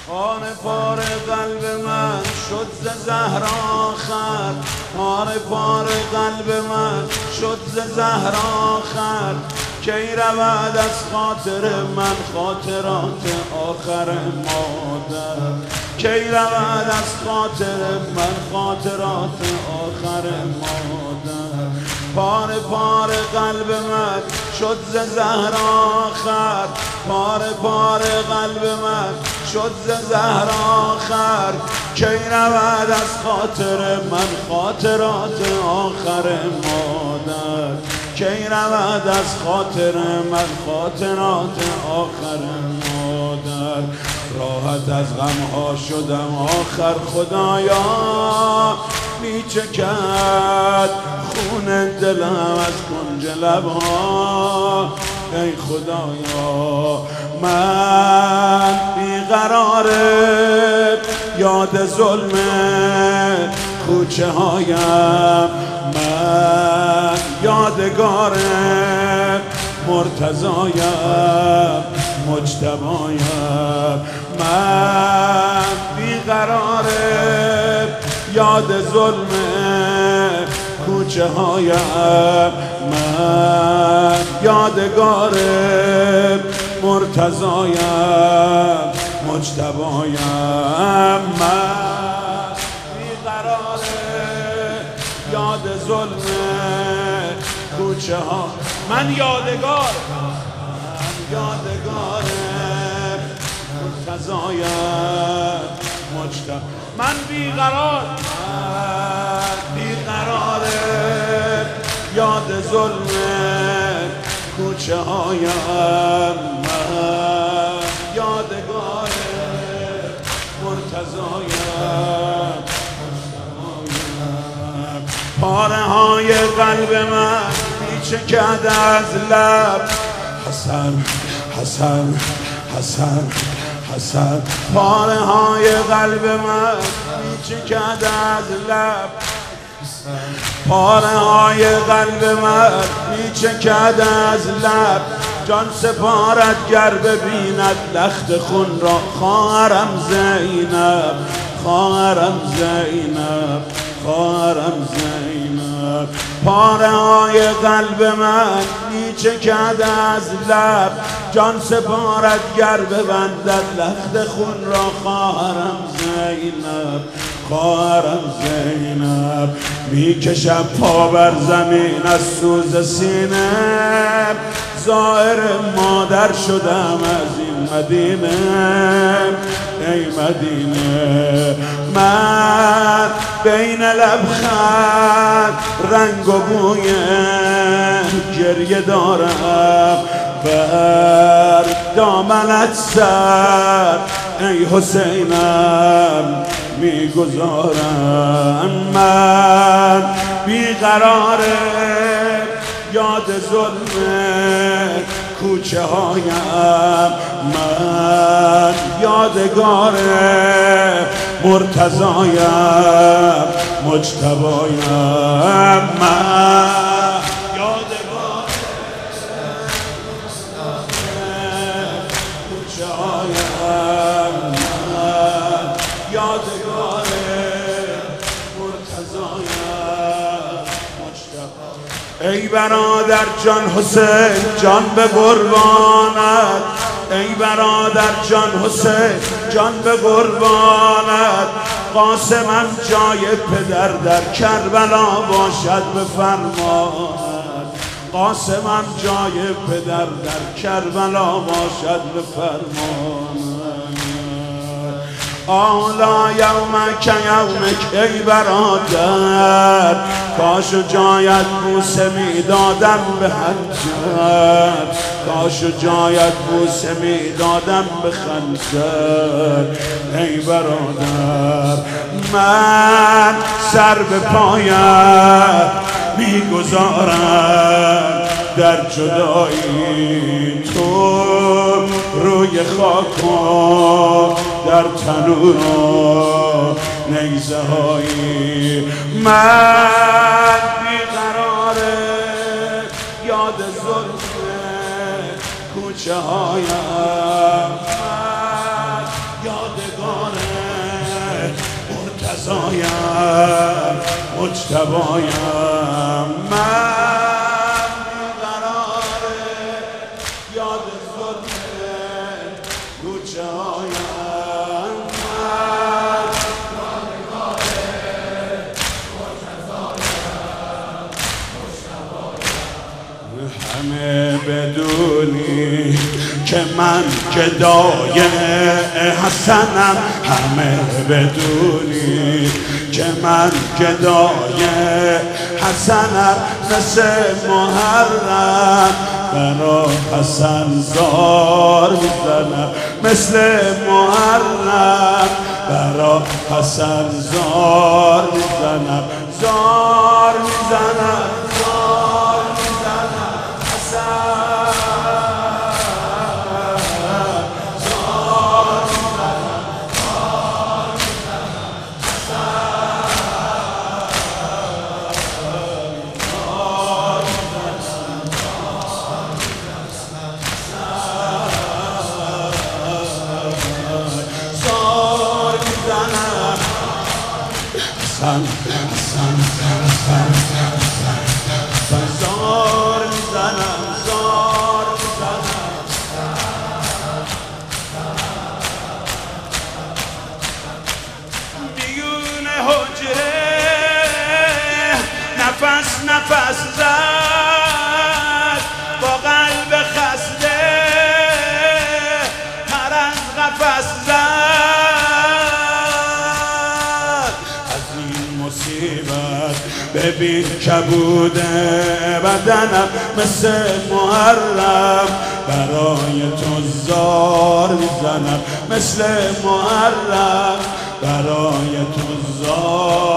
پاره پاره قلب من شد ز زهر آخر، پاره پاره قلب من شد ز زهر آخر. کی رود از خاطر من خاطرات آخر مادر، کی رود از خاطر من خاطرات آخر مادر. پاره پاره قلب من شد ز زهر آخر، پاره پاره قلب من شد ز زهر آخر. کی رود از خاطر من خاطرات آخر مادر، کی رود از خاطر من خاطرات آخر مادر. راحت از غمها شدم آخر خدایا، میچکد خون دلم از کنج لبها. ای خدایا من بیقراره، یاد ظلم کوچه هایم، من یادگار مرتضایم مجتبایم. من بیقراره، یاد ظلم کوچه هایم، من یادگار مرتضایم مجتبایم. من بیقراره، یاد ظلم کوچه ها، من یادگار، من یادگار مرتضایم مجتبا. من بیقرار، من بیقراره، یاد ظلم کوچه هایم، من یادگار مرتضایم. پاره های قلب من میچکد از لب، حسن حسن حسن حسن. پاره های قلب من میچکد از لب، پاره های قلب من میچکد از لب. جان سپارد گر ببیند لخت خون را خواهرم زینب، خواهرم زینب، خواهرم زینب. پاره های قلب من میچکد از لب، جان سپارد گر ببندد لخت خون را خواهرم زینب، خواهرم زینب. میکشم پا بر زمین از سوز سینه، زائر مادر شدم از این مدینه. ای مدینه من بین لبخند رنگ و بوی گریه دارم، بر دامنت سر ای حسینم میگذارم. من بیقراره، یاد ظلم کوچه هایم، من یادگار مرتضایم مجتبایم. من یادگار کوچه هایم، من یادگار مرتضایم مجتبایم. ای برادر جان حسین جان به قربانت، ای برادر جان حسین جان به قربانت. قاسمم جای پدر در کربلا باشد به فرمانت، قاسمم جای پدر در کربلا باشد به فرمانت. آلا یومک یومک ای برادر، کاش و جایت بوسه میدادم به خنجر، کاش و جایت بوسه میدادم به خنجر. ای برادر من سر به پایت میگذارم، در جدایی تو روی خاک و در تنور و نیزه هایی. من بیقراره، یاد ظلم کوچه هایم، من یادگار رسایم مجتبایم من بیقراره یاد ظلم کوچه هایم همه بدونی که من گدای حسنم همه بدونی که من گدای حسنم مثل محرم برا حسن زار میزنم مثل محرم برا حسن زار میزنم زار میزنم زار میزنم زار میزنم میون حجره نفس نفس زد با قلب خسته پر از قفس زد از این مصیبت ببین کبود بدنم مثل محرم برای تو زار میزنم مثل محرم برای تو زار